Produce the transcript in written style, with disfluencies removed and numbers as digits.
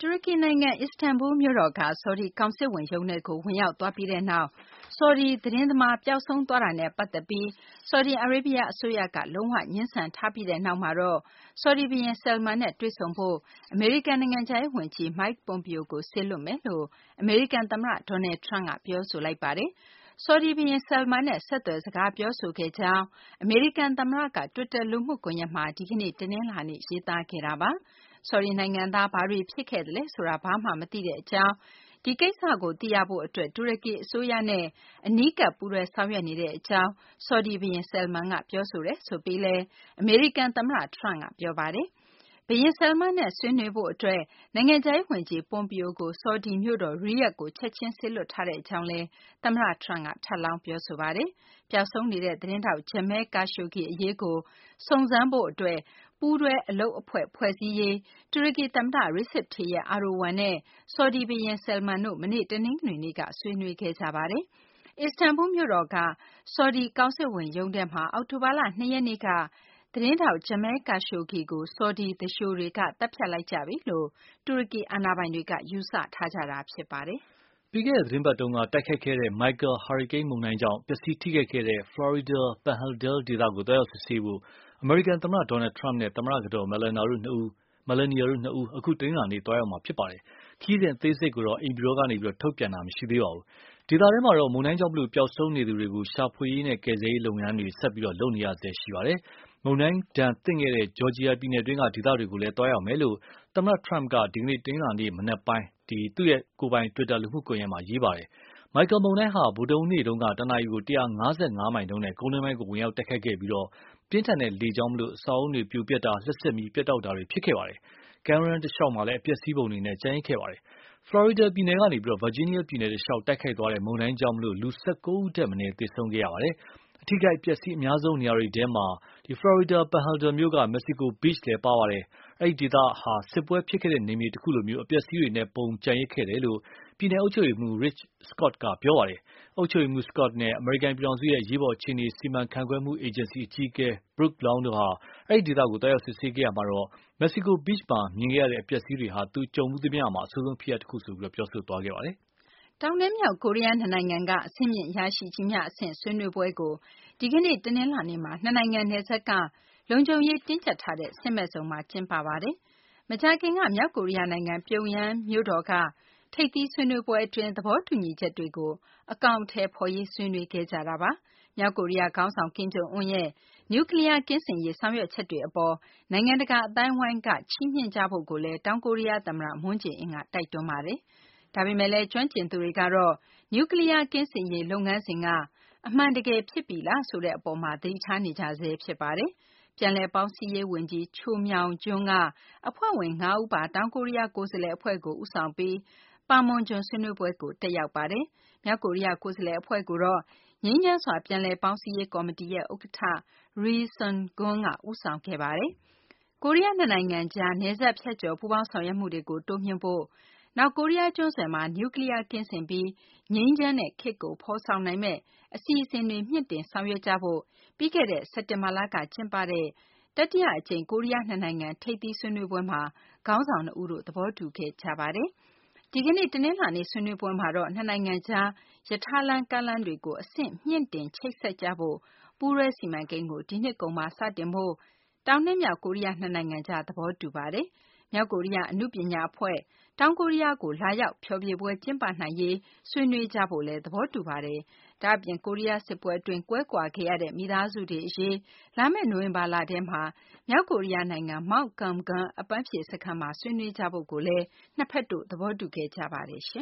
တူရကီနိုင်ငံ အစ္စတန်ဘူလ်မြို့တော်က ဆော်ဒီကောင်စစ်ဝန်ရုံးထဲကို ဝင်ရောက်သွားပြီးနောက် ဆော်ဒီသတင်းသမား ပျောက်ဆုံးသွားတာနဲ့ ပတ်သက်ပြီး ဆော်ဒီအာရေးဗျအစိုးရက လုံးဝငြင်းဆန်ထားပြီးနောက်မှာတော့ ဆော်ဒီဘုရင် Salman နဲ့ တွေ့ဆုံဖို့ အမေရိကန် နိုင်ငံခြားရေးဝန်ကြီး Mike Pompeo ကို စေလွှတ်မယ်လို့ အမေရိကန်သမ္မတ Donald Trump က ပြောဆိုလိုက်ပါတယ်။ ဆော်ဒီဘုရင် Salman နဲ့ ဆက်သွယ် စကားပြောဆိုခဲ့ကြောင်း အမေရိကန်သမ္မတက တွစ်တာ လူမှုကွန်ရက်မှာ ဒီကနေ့ တနင်္လာနေ့ ရေးသားခဲ့တာပါ။ ဆော်ဒီနိုင်ငံသား ဘာတွေဖြစ်ခဲ့သလဲဆိုတာ ဘာမှမသိကြောင်း၊ ဒီကိစ္စကို သိရဖို့အတွက် တူရကီအစိုးရနဲ့ အနီးကပ် ပူးတွဲဆောင်ရွက်နေကြောင်း ဆော်ဒီဘုရင် Salman က ပြောဆိုတယ်ဆိုပြီးလည်း အမေရိကန်သမ္မတ Trump က ပြောပါတယ်။ ဘုရင် Salman နဲ့ ဆွေးနွေးဖို့အတွက် နိုင်ငံခြားရေးဝန်ကြီး Pompeo ကို ဆော်ဒီမြို့တော် Riyadh ကို ချက်ချင်းစေလွှတ်ထားကြောင်းလည်း သမ္မတ Trump က ထပ်လောင်း ပြောဆိုပါတယ်။ ပျောက်ဆုံးနေတဲ့ သတင်းထောက် Jamal Khashoggi အရေးကို စုံစမ်းဖို့အတွက် ပူးတွဲအလုပ်အဖွဲ့ ဖွဲ့စည်းရေး တူရကီသမ္မတ Recep Tayyip Erdogan နဲ့ ဆော်ဒီဘုရင် Salman တို့ မနေ့ တနင်္ဂနွေနေ့က ဆွေးနွေးခဲ့ကြပါတယ်။ အစ္စတန်ဘူလ်မြို့တော်က ဆော်ဒီကောင်စစ်ဝန်ရုံးထဲမှာ အောက်တိုဘာလ ၂ ရက်နေ့က သတင်းထောက် Jamal Khashoggi ကို ဆော်ဒီသူလျှိုတွေက သတ်ဖြတ်လိုက်ကြပြီလို့ တူရကီအာဏာပိုင်တွေက ယူဆထားကြတာ ဖြစ်ပါတယ်။ ပြီးခဲ့တဲ့ သီတင်းပတ်တုန်းက တိုက်ခတ်ခဲ့တဲ့ Michael ဟာရီကိန်းမုန်တိုင်းကြောင့် ပျက်စီးထိခိုက်ခဲ့တဲ့ ဖလော်ရီဒါ Panhandle ဒေသကို သွားရောက်စစ်ဆေးဖို့ အမေရိကန်သမ္မတ Donald Trump နဲ့ သမ္မတကတော် Melania တို့နှစ်ဦး အခု တနင်္လာနေ့ သွားရောက်မှာ ဖြစ်ပါတယ်။ ခရီးစဉ် အသေးစိတ်ကိုတော့ အိမ်ဖြူတော်က ထုတ်ပြန်တာ မရှိသေးပါဘူး။ ဒေသထဲမှာတော့ မုန်တိုင်းကြောင့် ပျောက်ဆုံးနေသူတွေကို ရှာဖွေရေးနဲ့ ကယ်ဆယ်ရေး လုပ်ငန်းတွေ ဆက်ပြီး လုပ်နေရဆဲ ရှိပါတယ်။ မုန်တိုင်းဒဏ်သင့်ခဲ့တဲ့ ဂျော်ဂျီယာပြည်နယ်တွင်းက ဒေသတွေကိုလည်း သွားရောက်မယ်လို့ သမ္မတ Trump က ဒီကနေ့ တနင်္လာနေ့ မနက်ပိုင်း သူ့ကိုယ်ပိုင် တွစ်တာ လူမှုကွန်ရက်မှာ ရေးပါတယ်။ Michael မုန်တိုင်းဟာ ဗုဒ္ဓဟူးနေ့တုန်းက တနာရီကို ၁၅၅ မိုင်နှုန်းနဲ့ ကုန်းတွင်းပိုင်းကို ဝင်ရောက်တိုက်ခတ်ခဲ့ပြီး ပြင်းထန်တဲ့လေကြောင့် အဆောက်အအုံတွေ ပြိုပျက်တာ၊ လျှပ်စစ်မီး ပြတ်တောက်တာတွေ ဖြစ်ခဲ့ပါတယ်။ ကမ်းရိုးတန်းတလျှောက်မှာလည်း အပျက်အစီးပုံတွေနဲ့ ကျန်ရစ်ခဲ့ပါတယ်။ ဖလော်ရီဒါပြည်နယ်ကနေ ဗာဂျီးနီးယားပြည်နယ်တလျှောက် တိုက်ခတ်သွားတဲ့ မုန်တိုင်းကြောင့် လူ ၁၉ ဦးထက်မနည်း သေဆုံးခဲ့ရပါတယ်။ အထိအခိုက် အပျက်အစီး အများဆုံးနေရာတွေထဲမှာ ဖလော်ရီဒါ Panhandle မြို့က Mexico Beach လည်း ပါဝင်ပါတယ်။ အဲဒီဒေသဟာ စစ်ပွဲဖြစ်ခဲ့တဲ့ နယ်မြေတခုလို အပျက်အစီးတွေနဲ့ ပုံကျန်ရစ်ခဲ့တယ်လို့ ပြည်နယ်အုပ်ချုပ်ရေးမှူး Rich Scott က ပြောပါတယ်။ အုပ်ချုပ်ရေးမှူး Scott နဲ့ အမေရိကန်ပြည်ထောင်စုရဲ့ အရေးပေါ်အခြေအနေ စီမံခန့်ခွဲမှုအေဂျင်စီ အကြီးအကဲ Brooke Long တို့ဟာ အဲဒီဒေသကို သွားရောက်စစ်ဆေးခဲ့ရာမှာ Mexico Beach မှာ မြင်ခဲ့ရတဲ့ အပျက်အစီးတွေဟာ သူကြုံဖူးသမျှမှာ အဆိုးဆုံးဖြစ်ရပ်တခုလို့ ပြောဆိုသွားပါတယ်။ တောင်နဲ့မြောက် ကိုရီးယား နှစ်နိုင်ငံက အဆင့်မြင့် အရာရှိကြီးများအဆင့် ဆွေးနွေးပွဲကို ဒီကနေ့ တနင်္လာနေ့မှာ နှစ်နိုင်ငံ နယ်စပ်က လုံခြုံရေးတင်းကြပ်ထားတဲ့ စစ်မဲ့ဇုံမှာ ကျင်းပပါတယ်။ မကြာခင်က မြောက်ကိုရီးယားနိုင်ငံ ပြုံယမ်းမြို့တော်က ထိပ်သီးဆွေးနွေးပွဲအတွင်း သဘောတူညီချက်တွေကို အကောင်အထည်ဖော်ရေး ဆွေးနွေးခဲ့ကြတာပါ။ မြောက်ကိုရီးယားခေါင်းဆောင် Kim Jong Un ရဲ့ နျူးကလီးယားကင်းစင်ရေး ဆောင်ရွက်ချက်တွေအပေါ် နိုင်ငံတကာ အသိုင်းအဝိုင်းက ချီးမြှင့်ကြဖို့လည်း တောင်ကိုရီးယားသမ္မတ Moon Jae-in က တိုက်တွန်းပါတယ်။ ဒါပေမယ့်လည်း ကျွမ်းကျင်သူတွေကတော့ နျူးကလီးယားကင်းစင်ရေး လုပ်ငန်းစဉ်က အမှန်တကယ် ဖြစ်ပြီလားဆိုတဲ့အပေါ်မှာ သတိထားနေကြဆဲ ဖြစ်ပါတယ်။ ပြန်လည်ပေါင်းစည်းရေးဝန်ကြီး Cho Myoung-gyon က အဖွဲ့ဝင် ၅ ဦးပါ တောင်ကိုရီးယား ကိုယ်စားလှယ်အဖွဲ့ကို ဦးဆောင်ပြီး Panmunjom ဆွေးနွေးပွဲကို တက်ရောက်ပါတယ်။ မြောက်ကိုရီးယား ကိုယ်စားလှယ်အဖွဲ့ကိုတော့ ငြိမ်းချမ်းစွာ ပြန်လည်ပေါင်းစည်းရေးကော်မတီရဲ့ ဥက္ကဋ္ဌ Ri Son-gum က ဦးဆောင်ခဲ့ပါတယ်။ ကိုရီးယား နှစ်နိုင်ငံကြား နယ်စပ်ဖြတ်ကျော် ပူးပေါင်းဆောင်ရွက်မှုတွေကို တိုးမြှင့်ဖို့၊ နောက် ကိုရီးယားကျွန်းဆွယ်မှာ နျူးကလီးယားကင်းစင်ပြီး ငြိမ်းချမ်းတဲ့ခေတ်ကို ဖော်ဆောင်နိုင်မယ့် အစီအစဉ်တွေ မြှင့်တင်ဆောင်ရွက်ကြဖို့ ပြီးခဲ့တဲ့ စက်တင်ဘာလက ကျင်းပတဲ့ တတိယအကြိမ် ကိုရီးယား နှစ်နိုင်ငံ ထိပ်သီးဆွေးနွေးပွဲမှာ ခေါင်းဆောင် နှစ်ဦးတို့ သဘောတူခဲ့ကြပါတယ်။ ဒီကနေ့ တနင်္လာနေ့ ဆွေးနွေးပွဲမှာတော့ နှစ်နိုင်ငံကြား ရထားလမ်း၊ ကားလမ်းတွေကို အဆင့်မြှင့်တင် ချိတ်ဆက်ကြဖို့ ပူးတွဲစီမံကိန်းကို ဒီနှစ်ကုန်မှာ စတင်ဖို့ တောင်နဲ့မြောက် ကိုရီးယား နှစ်နိုင်ငံကြား သဘောတူခဲ့ကြပါတယ်။ မြောက်ကိုရီးယား အနုပညာအဖွဲ့ တောင်ကိုရီးယားကို လာရောက် ဖျော်ဖြေပွဲ ကျင်းပနိုင်ရေး ဆွေးနွေးကြဖို့လည်း သဘောတူခဲ့ကြပါတယ်။ ဒါ့အပြင် ကိုရီးယားစစ်ပွဲအတွင်း ကွဲကွာခဲ့ရတဲ့ မိသားစုတွေအရေး လာမယ့် နိုဝင်ဘာလထဲမှာ မြောက်ကိုရီးယားနိုင်ငံ Mount Kumgang အပန်းဖြေစခန်းမှာ ဆွေးနွေးကြဖို့လည်း နှစ်ဘက်တို့ သဘောတူခဲ့ကြပါတယ်။